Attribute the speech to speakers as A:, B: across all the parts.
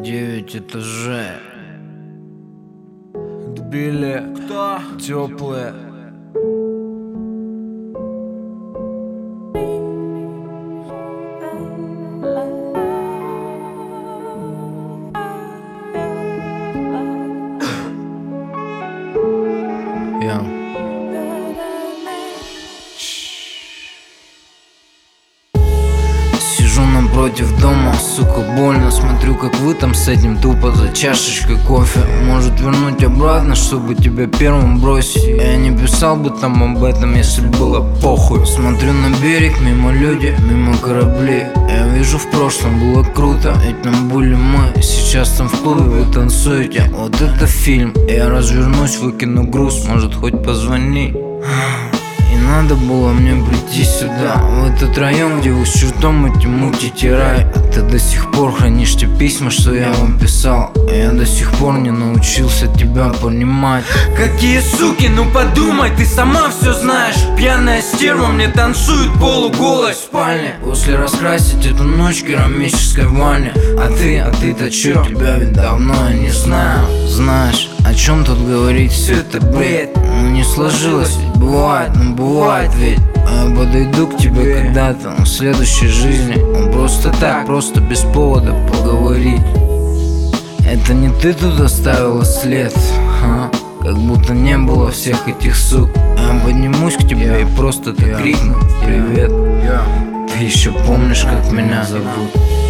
A: 9 этажей.
B: Тбили, кто? Теплые.
A: Сижу напротив дома, сука, больно. Смотрю, как вы там с этим тупо за чашечкой кофе. Может вернуть обратно, чтобы тебя первым бросить. Я не писал бы там об этом, если было похуй. Смотрю на берег, мимо люди, мимо корабли. Я вижу, в прошлом было круто, ведь там были мы. Сейчас там в клубе вы танцуете, вот это фильм. Я развернусь, выкину груз, может хоть позвони. И надо было мне прийти сюда, в этот район, где вы с чертом эти мутите рай. А ты до сих пор хранишь те письма, что я вам писал. Я до сих пор не научился тебя понимать. Какие суки, ну подумай, ты сама все знаешь. Пьяная стерва мне танцует полуголой в спальне. После раскрасить эту ночь керамической ванне. А ты-то чё, тебя ведь давно я не знаю. Знаешь, о чем тут говорить, все это бред. Ну не сложилось, ведь бывает, ну бывает ведь. А я подойду к тебе когда-то, в следующей жизни. Просто так, просто без повода поговорить. Это не ты тут оставила след, а? Как будто не было всех этих сук. Я поднимусь к тебе и просто так крикну: привет. Ты еще помнишь, как меня зовут?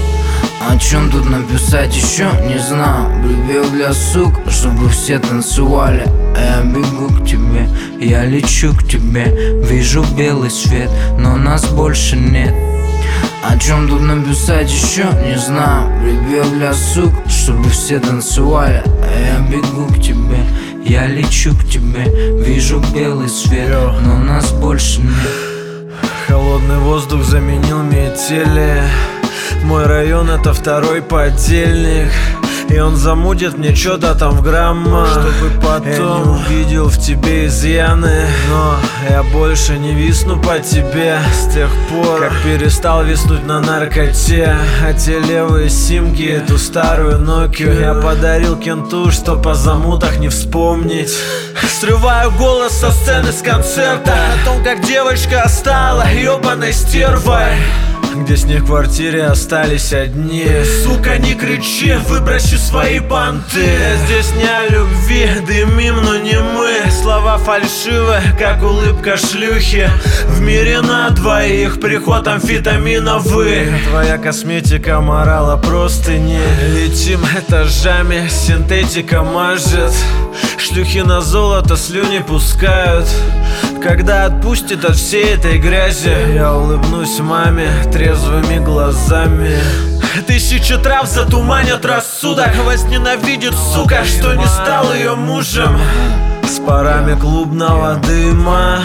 A: О чем тут написать еще не знаю. Припев для сук, чтобы все танцевали. Я бегу к тебе, я лечу к тебе. Вижу белый свет, но нас больше нет. О чем тут написать еще не знаю. Припев для сук, чтобы все танцевали. Я бегу к тебе, я лечу к тебе. Вижу белый свет, но нас больше нет.
B: Холодный воздух заменил метели. Мой район это второй подельник. И он замутит мне что-то там в граммах, чтобы потом я не увидел в тебе изъяны. Но я больше не висну по тебе с тех пор, как перестал виснуть на наркоте. А те левые симки, эту старую Нокию я подарил кенту, что по замутах не вспомнить. Срываю голос со сцены с концерта о том, как девочка стала ебаной стервой, где с ней в квартире остались одни. Сука, не кричи, выброси свои понты. Здесь не о любви, дымим, но не мы. Слова фальшивы, как улыбка шлюхи. В мире на двоих приход амфетаминовый. Твоя косметика морала простыни. Летим этажами, синтетика мажет. Шлюхи на золото слюни пускают. Когда отпустит от всей этой грязи, я улыбнусь маме трезвыми глазами. Тысячи трав затуманят рассудок. Возненавидит, сука, что не стал ее мужем. С парами клубного дыма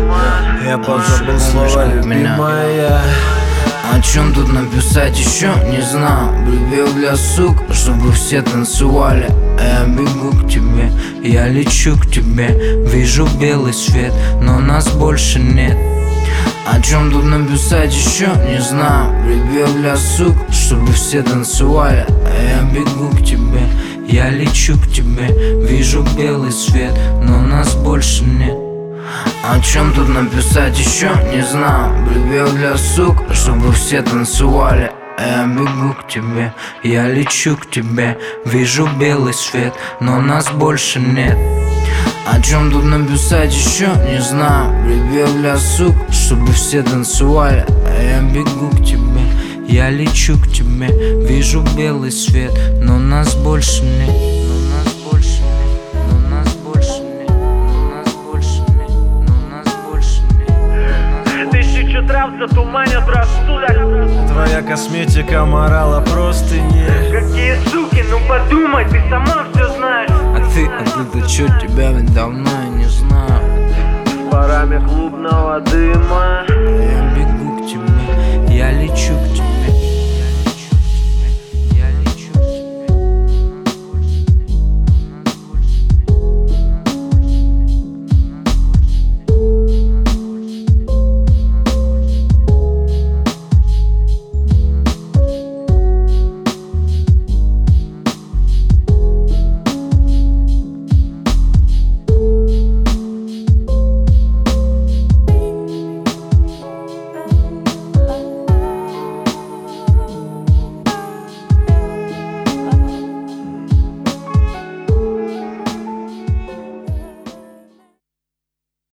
B: я позабыл слово любимая.
A: О чем тут написать еще не знаю. Припев для сук, чтобы все танцевали. Я бегу к тебе, я лечу к тебе. Вижу белый свет, но нас больше нет. О чем тут написать еще не знаю. Припев для сук, чтобы все танцевали. Я бегу к тебе, я лечу к тебе. Вижу белый свет, но нас больше нет. О чем тут написать еще не знаю. Припев для сук, чтобы все танцевали. Я бегу к тебе, я лечу к тебе. Вижу белый свет, но нас больше нет. О чем тут написать еще не знаю. Припев для сук, чтобы все танцевали. Я бегу к тебе, я лечу к тебе. Вижу белый свет, но нас больше нет.
B: Трав затуманят рассудок. Твоя косметика морала простыни.
C: Какие суки, ну подумай, ты сама все знаешь.
A: А ты-то чё, тебя ведь давно я не знаю.
B: С парами клубного дыма
A: я бегу к тебе, я лечу к тебе.